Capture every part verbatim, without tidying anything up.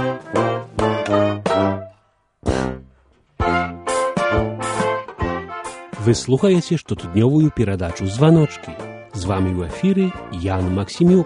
Вы слухаеце штотыднёвую перадачу «Званочки». З вами ў эфіры Ян Максімюк.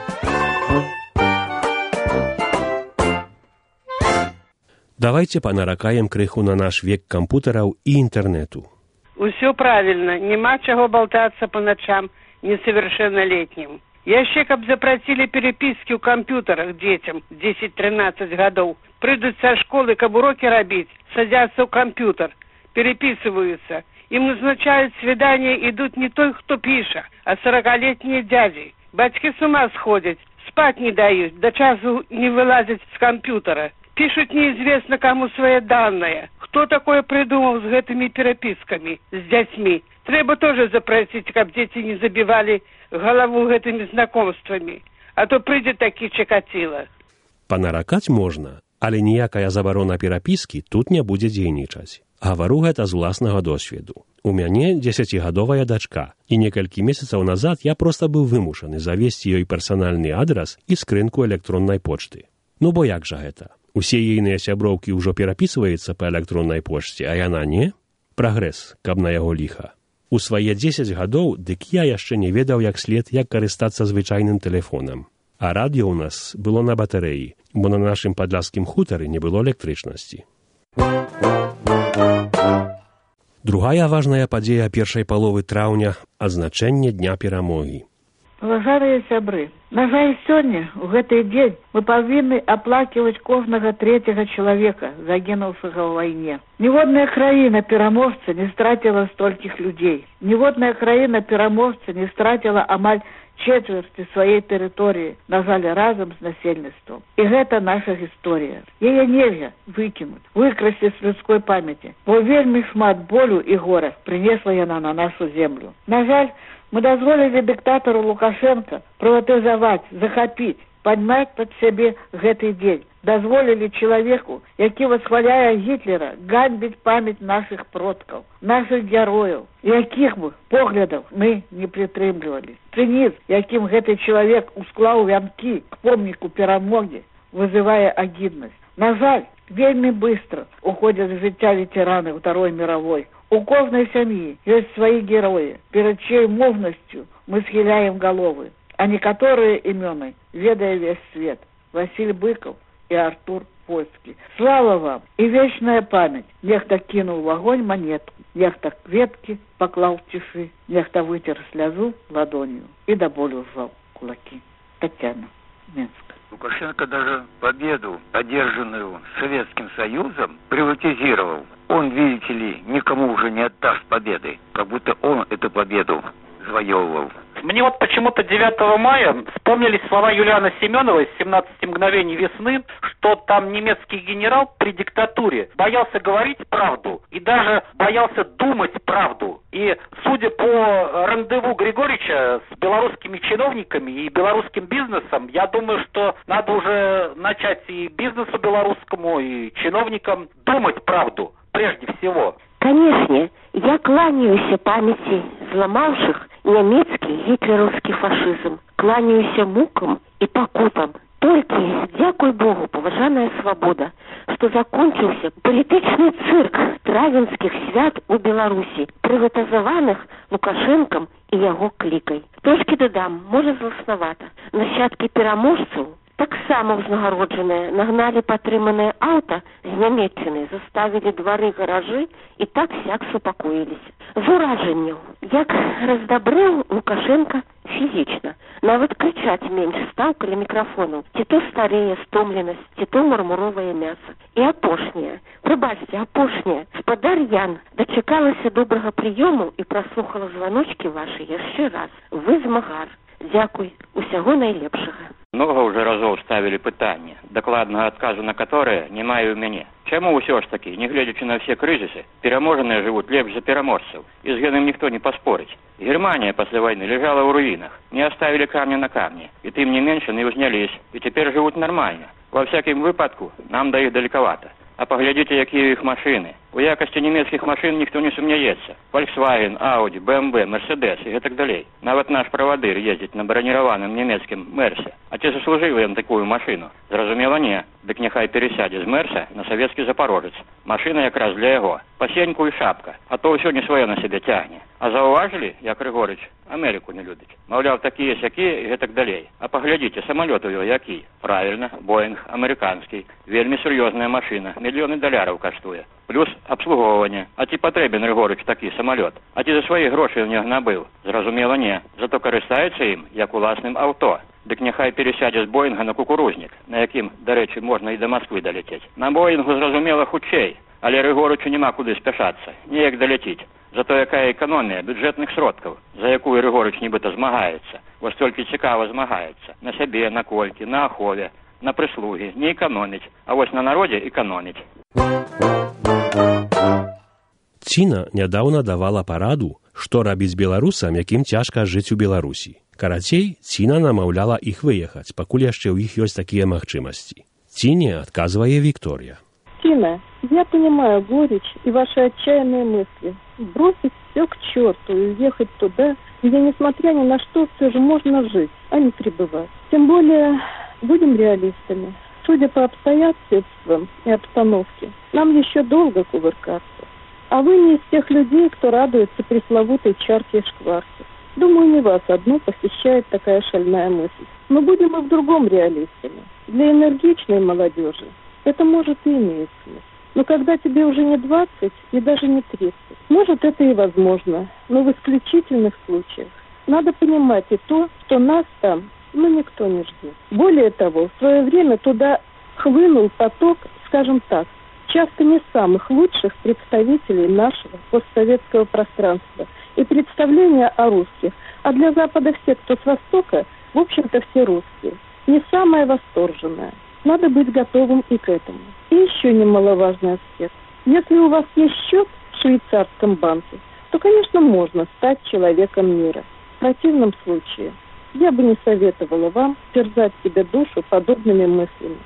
Давайте панаракаем крыху на наш век кампутараў і інтэрнэту. Усё правильно, нема чаго болтаться по ночам несовершеннолетним. Яшчэ каб запрацілі переписки ў камп'ютарах дзецям дзесяць-трынаццаць гадоў. Прыйдуць са школы, каб уроки рабіць, садятся ў камп'ютар, переписываются. Им назначают свидания, идут не той, кто пишет, а сорокалетние дяди. Батьки с ума сходят, спать не дают, до часу не вылазят с компьютера. Пишут неизвестно кому свои данные. Кто такое придумал с этими переписками, с детьми? Треба тоже запросить, как дети не забивали голову этими знакомствами. А то придет таки Чикатило. Панаракаць можна, але ніякая забарона перапіскі тут не будзе дзейнічаць. Гавару гэта з уласнага досведу. У мяне дзесяцігадовая дачка, і некалькі месяцаў назад я проста быў вымушаны завесці ёй персанальны адрас і скрынку электроннай почты. Ну бо як жа гэта? Усе ейныя сяброўкі ўжо перапісваюцца па электроннай почце, а яна не? Прагрэс, каб на яго ліха. У свае дзесяць гадоў дык я яшчэ не ведаў як след, як карыстацца звычайным тэлефонам. А радыё ў нас было на батарэі, бо на нашым падляшскім хутары не было электрычнасці. Другая важная падзея першай паловы траўня – адзначэнне Дня перамогі. Паважаныя сябры, на жаль, сёння, у гэты дзень, мы павінны аплаківаць кожнага трэцяга чалавека, загінуўшага ў вайне. Ніводная краіна-пераможца не страціла столькіх людзей. Ніводная краіна-пераможца не страціла амаль четверти сваёй тэрыторыі, на жаль, разам з насельніцтвам. І гэта наша гісторыя. Яе нельга выкінуць, выкрасці з людской памяці, бо вельмі шмат болю і гора прынесла яна на нашу землю. На жаль, мы дазволілі дыктатару Лукашенко прыватызаваць, захапіць, падмяць пад сябе гэты дзень. Дазволілі чалавеку, які восхваляе Гітлера, ганьбіць памяць нашых продкаў, нашых герояў, якіх бы поглядаў мы не прытрымлівалі. Цынізм, якім гэты чалавек усклаў вянкі к помніку перамогі, вызывае агіднасць. На жаль, вельмі быстро уходят з жыцця ветераны Второй мировой. У кожнай сям'і ёсць сваі героі, перад чьей мужнасцю мы схіляем головы. А некаторыя імёны ведае весь свет. Василь Быков и Артур Польский. Слава вам и вечная память. Нехта кинул в огонь монетку, нехта ветки поклал в тиши, нехта вытер слезу ладонью и до боли сжал кулаки. Татьяна, Минск. Лукашенко даже победу, одержанную Советским Союзом, приватизировал. Он, видите ли, никому уже не отдаст победы, как будто он эту победу завоевывал. Мне вот почему-то девятого мая вспомнились слова Юлиана Семенова из «семнадцати мгновений весны», что там немецкий генерал при диктатуре боялся говорить правду и даже боялся думать правду. И, судя по рандеву Григорьевича с белорусскими чиновниками и белорусским бизнесом, я думаю, что надо уже начать и бизнесу белорусскому, и чиновникам думать правду прежде всего. Конечно, я кланяюсь памяти зламавших немецкий гитлеровский фашизм, кланяюсь мукам и покутам. Только, дякуй Богу, поважаная свобода, что закончился политичный цирк травенских свят у Беларуси, приватизованных Лукашенком и его кликой. Трошки додам, может злосновато, нащадки пераможцев так само узнагароджаныя нагнали патрыманае аўта з Нямецчыны, заставілі двары, гаражы і так сяк супакоіліся. З уражанняў, як раздабрэў Лукашенко фізічна. Нават крычаць менш стаў каля мікрафонаў. Ці то старэе стомленасць, ці то мармуровае мяса. І апошняе, прыбачце, апошняе, спадар Ян дачакалася добрага прыёму і праслухала званочкі вашы яшчэ раз. Вы змагар. Дзякуй, усяго найлепшага. Много уже разоў ставілі пытанне, дакладнага адказу на которое не маю ў мяне. Чаму ўсё ж такі, не гледзячы на все крызісы, пераможаныя жывуць лепш за пераможцаў, і з гэтым ніхто не паспорыць. Германія пасля вайны лежала ў руінах, не оставили камня на камне, і тым не менш яны ўзнялись, і цяпер жывуць нармальна. Во всякім выпадку нам да іх далекавата. А паглядзіце, якія іх машыны, У якости немецких машин никто не сумняется. Volkswagen, Audi, бэ эм вэ, Mercedes и так далее. Нават наш проводыр ездит на бронированном немецким Мерсе. А ці заслужили им такую машину? Зразумела, не. Дык няхай пересядзе з Мерса на советский Запорожец. Машина якраз для яго. Пасеньку и шапка. А то ўсё не свое на себе тягне. А заўважылі, як Рыгорыч Америку не любіць? Маўляў, такія сякія і гэтак далей. А паглядзіце, самолет у яго які? Правильно, Боинг, американский. Вельмі сур'ёзная машина. Мільёны даляраў каштуе. Плюс обслуговывание. А ці патрэбен Рыгорыч такі самолет? А ці за свае грошы ў нього набыў? Зразумела, не. Зато карыстаецца ім, як уласным авто. Дык няхай пересядзе з Боинга на кукурузнік, на якім, дарэчы, можна і до Москвы даляцець. На Боингу, зразумела, хутчэй, але Рыгорычу няма куды спяшацца, неяк даляціць. Зато якая эканомія бюджэтных сродкаў, за якую Рыгорыч нібыта змагаецца. Вось толькі цікава змагаецца. На сябе, на колькі, на ахове, на прыслугі. Не эканоміць, а вось на народзе эканоміць. Ціна нядаўна давала параду, што рабіць беларусам, якім цяжка жыць у Беларусі. Карацей, Ціна намаўляла іх выехаць, пакуль яшчэ ў іх ёсць такія магчымасці. Ціне адказвае Виктория. Тина, я понимаю горечь и ваши отчаянные мысли. Бросить все к черту и уехать туда, где, несмотря ни на что, все же можно жить, а не пребывать. Тем более, будем реалистами. Судя по обстоятельствам и обстановке, нам еще долго кувыркаться. А вы не из тех людей, кто радуется пресловутой чарке шкварки. Думаю, не вас одну посещает такая шальная мысль. Но будем и в другом реалистами. Для энергичной молодежи это может и имеет смысл. Но когда тебе уже не двадцать и даже не тридцать, может, это и возможно. Но в исключительных случаях надо понимать и то, что нас там, ну, никто не ждет. Более того, в свое время туда хлынул поток, скажем так, часто не самых лучших представителей нашего постсоветского пространства и представления о русских. А для Запада все, кто с Востока, в общем-то, все русские. Не самое восторженное. Надо быть готовым и к этому. И еще немаловажный аспект. Если у вас есть счет в швейцарском банке, то, конечно, можно стать человеком мира. В противном случае я бы не советовала вам терзать себе душу подобными мыслями.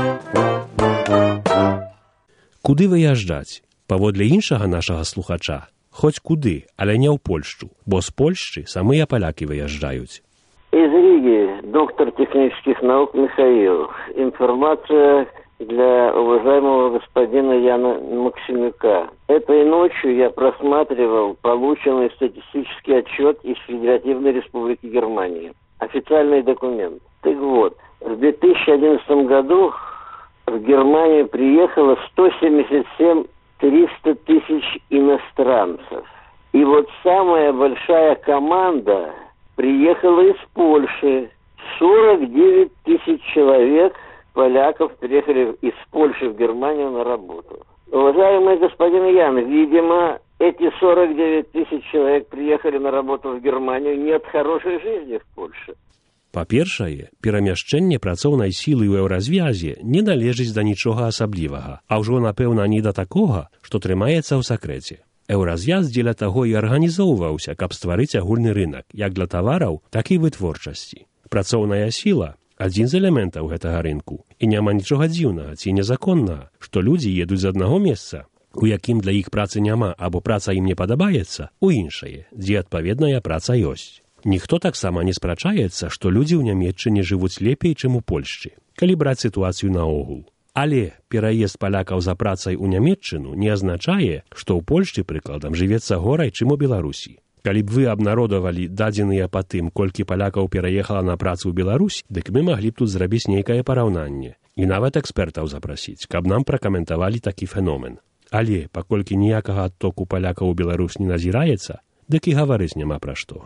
Куды выязджаць? Паводле іншага нашага слухача, хоць куды, але не ў Польшчу, бо з Польшчы самыя палякі выязджаюць. Из Риги доктор технических наук Михаил. Информация для уважаемого господина Яна Максимюка. Этой ночью я просматривал полученный статистический отчет из Федеративной Республики Германии. Официальный документ. Так вот, в две тысячи одиннадцатом году в Германию приехало сто семьдесят семь триста тысяч иностранцев. И вот самая большая команда приехала из Польши. сорок девять тысяч человек, поляков, приехали из Польши в Германию на работу. Уважаемый господин Ян, видимо, эти сорок девять тысяч человек приехали на работу в Германию не от хорошей жизни в Польше. Па-першае, перамяшчэнне працоўнай сілы ў еўразвязе не належыць да нічога асаблівага, а ўжо, напэўна, не да такога, што трымаецца ў сакрэце. Еўразвяз дзеля таго і арганізоўваўся, каб стварыць агульны рынак, як для тавараў, так і вытворчасці. Працоўная сіла – адзін з элементаў гэтага рынку, і няма нічога дзіўнага ці незаконнага, што людзі едуць з аднаго месца, у якім для іх працы няма або праца ім не падабаецца, у іншае, дзе адпаведная праца ёсць. Ніхто таксама не спрачаецца, што людзі ў Нямецчыне жывуць лепей, чым у Польшчы, калі браць сітуацыю наогул. Але пераезд палякаў за працай у Нямецчыну не азначае, што ў Польшчы, прыкладам, жывецца горай, чым у Беларусі. Калі б вы абнародавалі дадзеныя па тым, колькі палякаў пераехала на працу ў Беларусь, дык мы маглі б тут зрабіць нейкае параўнанне. І нават экспертаў запрасіць, каб нам пракаментавалі такі феномен. Але, паколькі ніякага адтоку палякаў у Беларусь не назіраецца, дык і гаварыць няма пра што.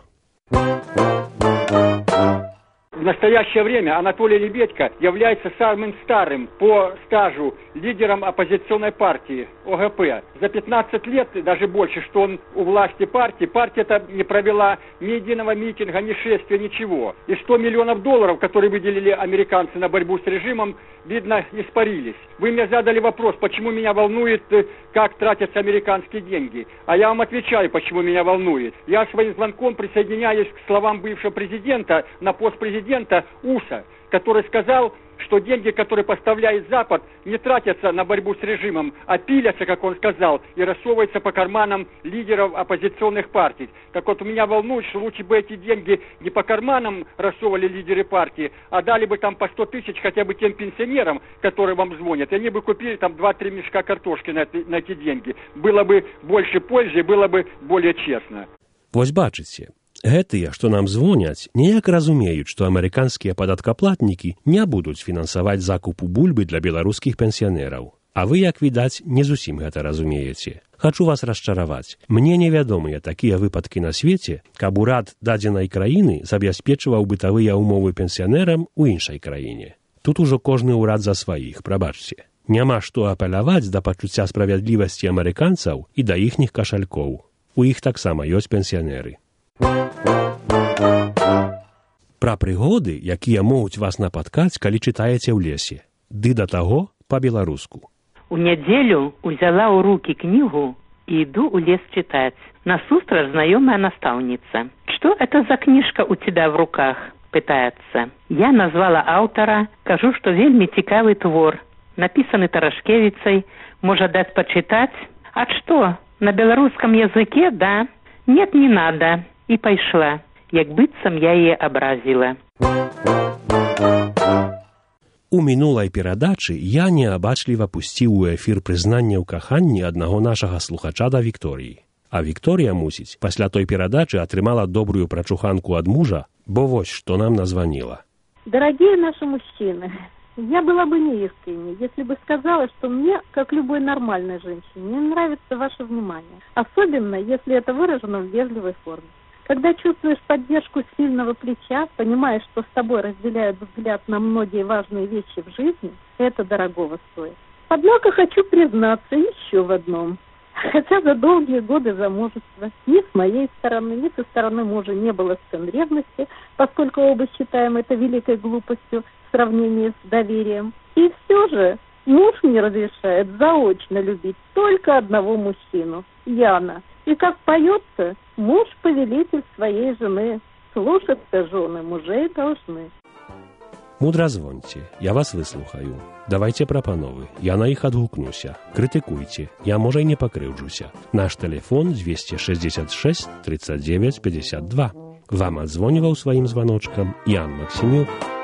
В настоящее время Анатолий Лебедько является самым старым по стажу лидером оппозиционной партии о гэ пэ. За пятнадцать лет, даже больше, что он у власти партии, партия-то не провела ни единого митинга, ни шествия, ничего. И сто миллионов долларов, которые выделили американцы на борьбу с режимом, видно, испарились. Вы мне задали вопрос, почему меня волнует, как тратятся американские деньги. А я вам отвечаю, почему меня волнует. Я своим звонком присоединяюсь к словам бывшего президента на пост президента Уса, который сказал, что деньги, которые поставляет Запад, не тратятся на борьбу с режимом, а пилятся, как он сказал, и рассовываются по карманам лидеров оппозиционных партий. Так вот, меня волнует, что лучше бы эти деньги не по карманам рассовывали лидеры партии, а дали бы там по сто тысяч хотя бы тем пенсионерам, которые вам звонят, и они бы купили там два-три мешка картошки на, на эти деньги. Было бы больше пользы, было бы более честно. Вось бачыце, гэтыя, што нам звоняць, неяк разумеюць, што амерыканскія падаткаплатнікі не будуць фінансаваць закупу бульбы для беларускіх пенсіянераў. А вы, як відаць, не зусім гэта разумееце. Хачу вас расчараваць. Мне невядомыя такія выпадкі на свеце, каб урад дадзенай краіны забяспечваў бытавыя ўмовы пенсіянерам у іншай краіне. Тут ужо кожны ўрад за сваіх, прабачце. Няма што апеляваць да пачуцця справядлівасці амерыканцаў і да іхніх кашалькоў. У іх таксама ёсць пенсіянеры. Пра прыгоды, якія могуць вас напаткаць, калі чытаеце ў лесе. Ды да таго па-беларуску. У нядзелю узяла ў рукі кнігу і іду ў лес чытаць. Насустрач знаёмая настаўніца. «Что это за книжка у тебя в руках?» – пытается. Я назвала аўтара, кажу, што вельмі цікавы твор. Написаны Тарашкевіцай, можа даць пачытаць. А што, на беларускам языке, да? Нет, не надо. І пайшла, як быццам я яе абразіла. У мінулай перадачы я неабачліва пусціў у эфір прызнанне ў каханні аднаго нашага слухача да Вікторыі. А Вікторія, мусіць, пасля той перадачы атрымала добрую прачуханку ад мужа, бо вось што нам названіла. Дорогие наши мужчины, я была бы неискренней, если бы сказала, что мне, как любой нормальной женщине, не нравится ваше внимание. Особенно, если это выражено в вежливой форме. Когда чувствуешь поддержку сильного плеча, понимаешь, что с тобой разделяют взгляд на многие важные вещи в жизни, это дорогого стоит. Однако хочу признаться еще в одном. Хотя за долгие годы замужества ни с моей стороны, ни со стороны мужа не было сцен ревности, поскольку оба считаем это великой глупостью в сравнении с доверием. И все же муж мне разрешает заочно любить только одного мужчину – Яна. И как поется, муж – повелитель своей жены, слушаться жены мужей должны. Мудра звоньце, я вас выслухаю. Давайте прапановы, я на іх адгукнуся. Крытыкуйце, я, можа, і не пакрыўджуся. Наш тэлефон двести шестьдесят шесть тридцать девять пятьдесят два. Вам адзвоніваў сваім званочкам Ян Максімюк.